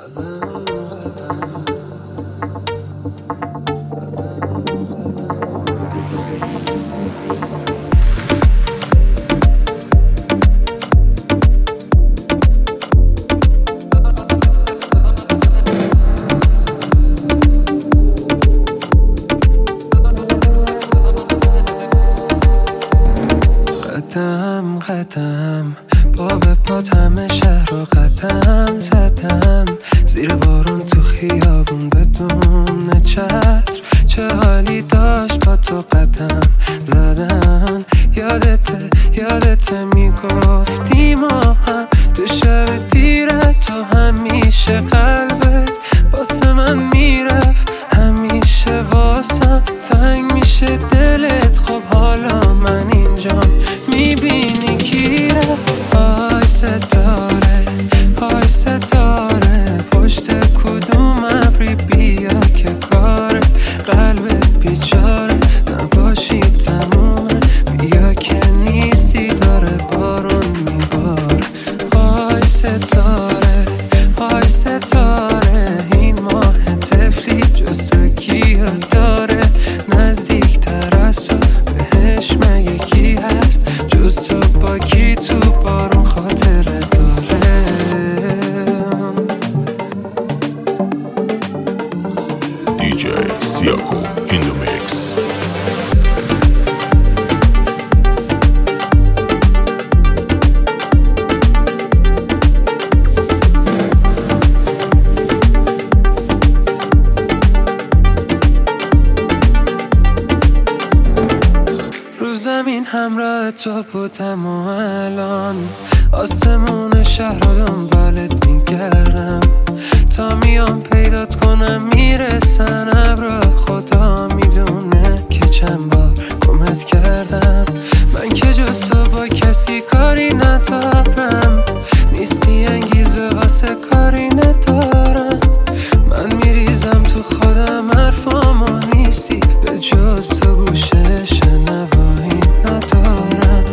قدم قدم پا به پات همه شهر رو قدم زدم، زیر بارون تو خیابون بدون چتر، چه حالی داشت با تو قدم زدن. یادته میگفتی ما هم تو شب دیره، تو همیشه قلبت واسه من میرفت، همیشه واسم تنگ میشه دلت. خب حالا من اینجام میبینی کی رفت. آی ستاره پشت کدوم ابری بیا که کار قلبت بیچاره نباشی تمومه، بیا که نیستی داره بارون میبار. آی ستاره این ماه تفلی جز تو کیو داره، نزدیکتر از تو بهش مگه کی هست جز تو، با کی تو بارون خاطره داره. DJ Siako in the mix. رو زمین همراه تو بودم و الان آسمون شهر رو دنبالت میگردم، تا میام پیدات کنم میرسن ابرا. خدا میدونه که چند بار گمت کردم، من که جز تو با کسی کاری ندارم، نیستی انگیزه واسه کاری ندارم. من میریزم تو خودم حرفامو نیستی، به جز تو گوشه شنوایی ندارم.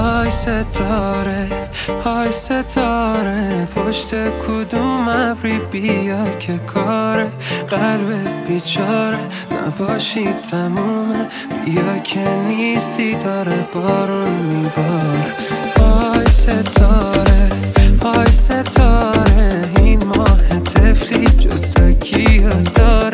آی ستاره پشت کدوم ابری بیا که کار قلبت بیچاره نباشی تمومه، بیا که نیستی داره بارون میبار. آی ستاره این ماه تفلی جز تو کیو داره،